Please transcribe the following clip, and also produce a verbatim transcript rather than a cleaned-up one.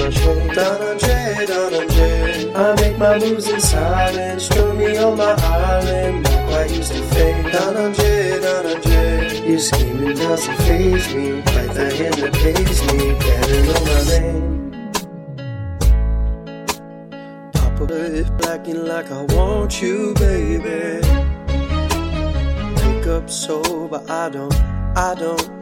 Donanje, Donanje, Donanje. I make my moves in silence, throw me on my island, not quite used to fame. Donanje, Donanje. Your scheming doesn't faze me, like the hand that pays me, better know my name. Papa, if blacking like I want you, baby. Wake up sober, I don't, I don't